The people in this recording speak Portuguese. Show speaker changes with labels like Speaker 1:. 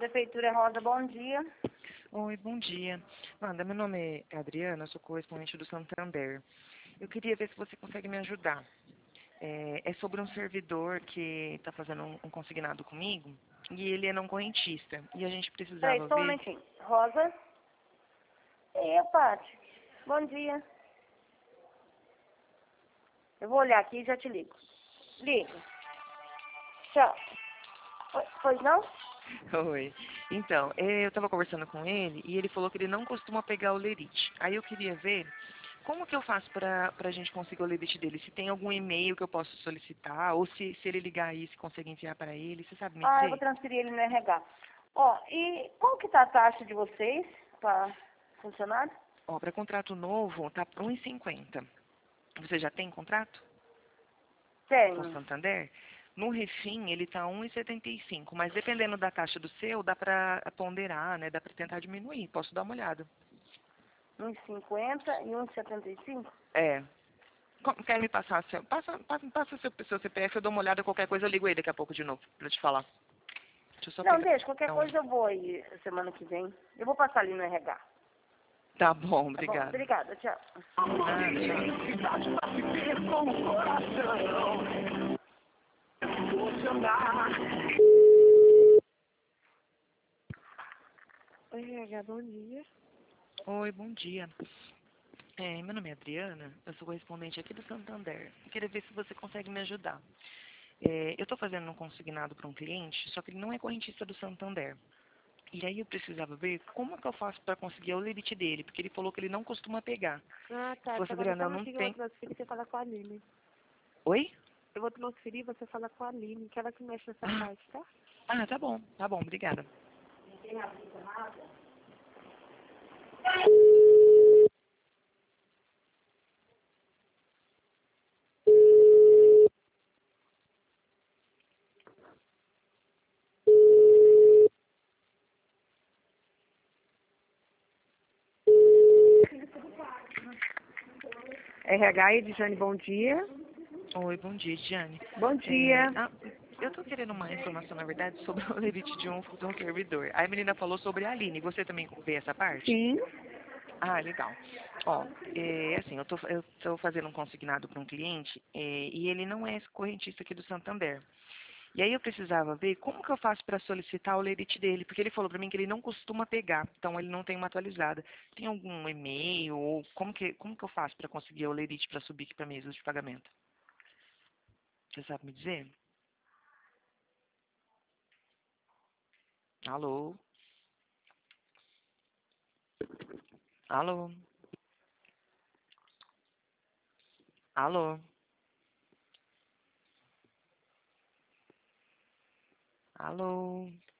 Speaker 1: Prefeitura Rosa, bom dia.
Speaker 2: Oi, bom dia. Wanda, meu nome é Adriana, eu sou correspondente do Santander. Eu queria ver se você consegue me ajudar. É sobre um servidor que está fazendo um consignado comigo e ele é não correntista. E a gente
Speaker 1: Peraí,
Speaker 2: precisava
Speaker 1: só um
Speaker 2: ver.
Speaker 1: momentinho. Rosa? Ei, Paty. Bom dia. Eu vou olhar aqui e já te ligo. Liga. Tchau. Oi, pois não?
Speaker 2: Oi. Então, eu estava conversando com ele e ele falou que ele não costuma pegar o lerite. Aí eu queria ver como que eu faço para a gente conseguir o lerite dele. Se tem algum e-mail que eu posso solicitar ou se ele ligar aí, se consegue enviar para ele. Você sabe me
Speaker 1: Ah, eu vou
Speaker 2: dizer?
Speaker 1: transferir ele no RH. Ó, e qual que tá a taxa de vocês para funcionário?
Speaker 2: Ó, para contrato novo, tá por 1,50. Você já tem contrato com o
Speaker 1: Tenho.
Speaker 2: Santander? No Refim, ele tá 1,75, mas dependendo da taxa do seu, dá para ponderar, né? Dá para tentar diminuir. Posso dar uma olhada.
Speaker 1: 1,50 e 1,75?
Speaker 2: É. Quer me passar seu... Passa seu CPF, eu dou uma olhada, qualquer coisa eu ligo aí daqui a pouco de novo, pra te falar. Deixa eu só
Speaker 1: Não,
Speaker 2: pegar.
Speaker 1: deixa, qualquer
Speaker 2: Então,
Speaker 1: coisa eu vou aí semana que vem. Eu vou passar ali no RH.
Speaker 2: tá bom,
Speaker 1: Tá bom?
Speaker 2: obrigada.
Speaker 1: Obrigada, tchau.
Speaker 2: Nada, tchau.
Speaker 3: Oi, RH, bom dia.
Speaker 2: Oi, bom dia. Meu nome é Adriana, eu sou correspondente aqui do Santander. Eu queria ver se você consegue me ajudar. Eu estou fazendo um consignado para um cliente, só que ele não é correntista do Santander. E aí eu precisava ver como é que eu faço para conseguir o limite dele, porque ele falou que ele não costuma pegar.
Speaker 3: Ah,
Speaker 2: Se
Speaker 3: tá.
Speaker 2: fosse
Speaker 3: Então agora
Speaker 2: Adriana,
Speaker 3: só
Speaker 2: eu
Speaker 3: um
Speaker 2: não
Speaker 3: minutinho, eu vou
Speaker 2: tenho...
Speaker 3: transferir e você fala com a Aline.
Speaker 2: Oi?
Speaker 3: Eu vou transferir e você fala com a Aline, que ela que mexe nessa
Speaker 2: Ah,
Speaker 3: parte, tá?
Speaker 2: tá bom, obrigada.
Speaker 1: RH, Edjane, bom dia.
Speaker 2: Oi, bom dia, Diane.
Speaker 1: Bom dia.
Speaker 2: Eu tô querendo uma informação, na verdade, sobre o limite de um servidor. Aí a menina falou sobre a Aline. Você também vê essa parte?
Speaker 1: Sim.
Speaker 2: Ah, legal. Ó, assim, eu tô fazendo um consignado para um cliente e ele não é correntista aqui do Santander. E aí eu precisava ver como que eu faço para solicitar o lerite dele, porque ele falou para mim que ele não costuma pegar, então ele não tem uma atualizada. Tem algum e-mail ou como que eu faço para conseguir o lerite para subir aqui para mesa de pagamento? Você sabe me dizer? Alô? Alô? Alô? Alô?